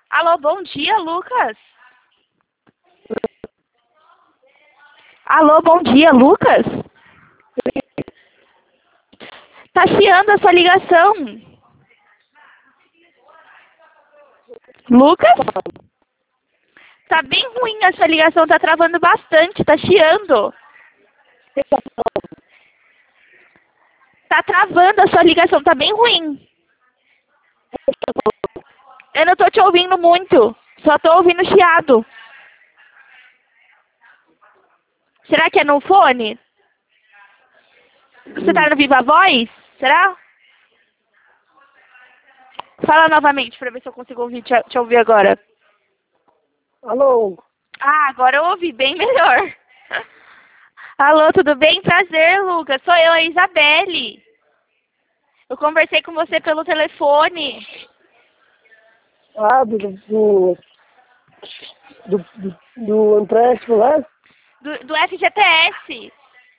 Alô, bom dia, Lucas. Alô, bom dia, Lucas. Tá chiando a sua ligação. Lucas? Tá bem ruim a sua ligação, tá travando bastante, tá chiando. Tá travando a sua ligação, tá bem ruim. Eu não tô te ouvindo muito, só tô ouvindo chiado. Será que é no fone? Você tá no Viva Voz? Será? Fala novamente pra ver se eu consigo ouvir, te ouvir agora. Alô? Ah, agora eu ouvi bem melhor. Alô, tudo bem? Prazer, Lucas. Sou eu, a Isabelle. Eu conversei com você pelo telefone. Ah, do empréstimo lá? Do FGTS.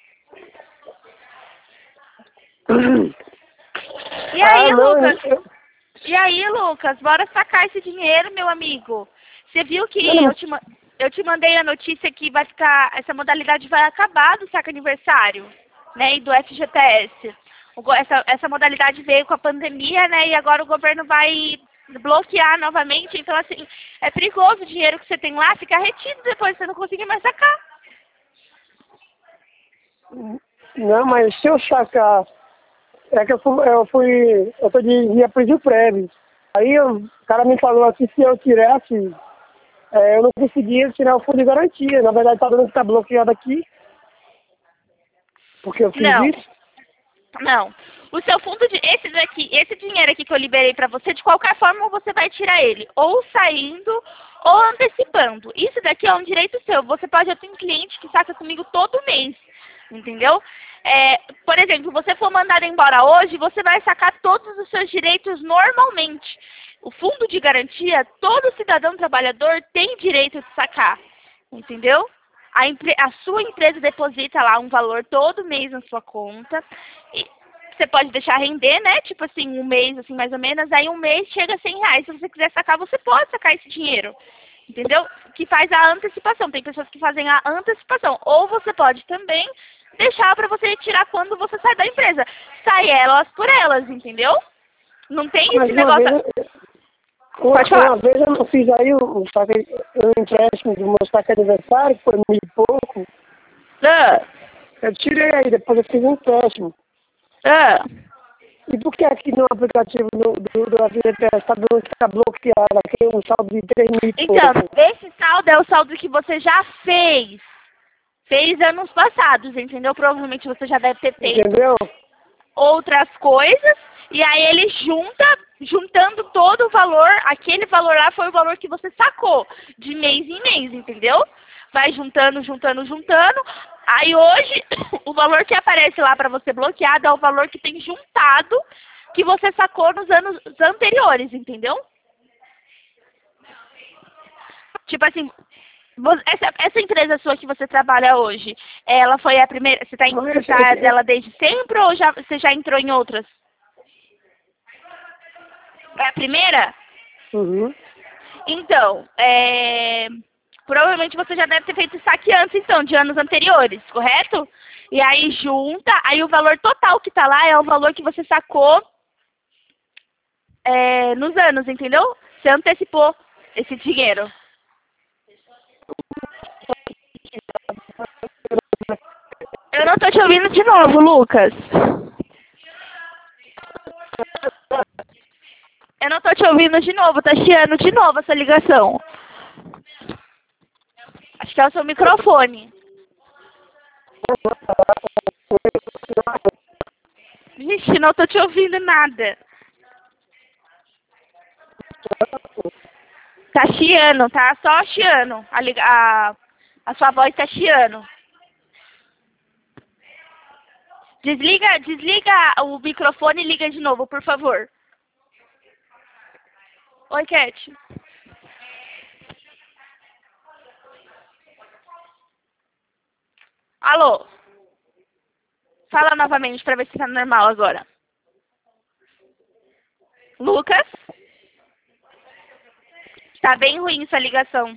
E aí, Não, Lucas? E aí, Lucas? Bora sacar esse dinheiro, meu amigo. Você viu que não, eu te mandei a notícia que vai ficar, essa modalidade vai acabar do saque aniversário, né, e do FGTS. Essa modalidade veio com a pandemia, né, e agora o governo vai bloquear novamente. Então, assim, é perigoso o dinheiro que você tem lá ficar retido depois, você não conseguir mais sacar. não, mas se eu sacar, é que eu tô de via presídio prévio. Aí o cara me falou que se eu tirasse, eu não conseguia tirar o fundo de garantia. Na verdade, tá dando que tá bloqueado aqui, porque eu fiz Não. isso. Não. O seu fundo de esse dinheiro aqui que eu liberei para você, de qualquer forma você vai tirar ele, ou saindo ou antecipando. Isso daqui é um direito seu. Você pode ter um cliente que saca comigo todo mês, entendeu? Por exemplo, você for mandado embora hoje, você vai sacar todos os seus direitos normalmente. O fundo de garantia, todo cidadão trabalhador tem direito de sacar, entendeu? A sua empresa deposita lá um valor todo mês na sua conta. E você pode deixar render, né? Tipo assim, um mês, assim, mais ou menos. Aí um mês chega a R$ 100. Se você quiser sacar, você pode sacar esse dinheiro. Entendeu? Que faz a antecipação. Tem pessoas que fazem a antecipação. Ou você pode também deixar para você tirar quando você sai da empresa. Sai elas por elas, entendeu? Não tem Mas esse negócio... Pode falar. uma vez eu não fiz aí o empréstimo do meu saque aniversário, que foi 1.000 e pouco. Ah, Eu tirei aí, depois eu fiz um empréstimo. ah. E por que aqui no aplicativo do FGTS está dando que está bloqueado aqui um saldo de 3.000 e Então, pouco? esse saldo é o saldo que você já fez. Fez anos passados, entendeu? Provavelmente você já deve ter feito Entendeu? outras coisas. E aí ele juntando todo o valor, aquele valor lá foi o valor que você sacou, de mês em mês, entendeu? Vai juntando, juntando, juntando. Aí hoje, o valor que aparece lá para você bloqueado é o valor que tem juntado, que você sacou nos anos anteriores, entendeu? Tipo assim, essa empresa sua que você trabalha hoje, ela foi a primeira, você Mas tá dela desde sempre ou você já entrou em outras? É a primeira? uhum. Então, provavelmente você já deve ter feito saque antes, então, de anos anteriores, correto? E aí junta, aí o valor total que tá lá é o valor que você sacou nos anos, entendeu? Você antecipou esse dinheiro. Eu não tô te ouvindo de novo, Lucas. Eu não tô te ouvindo de novo, tá chiando de novo essa ligação. Acho que é o seu microfone. Vixe, não tô te ouvindo nada. Tá chiando, tá só chiando. A sua voz tá chiando. Desliga o microfone e liga de novo, por favor. Oi, Cat. Alô? Fala novamente pra ver se tá normal agora. Lucas? Tá bem ruim sua ligação.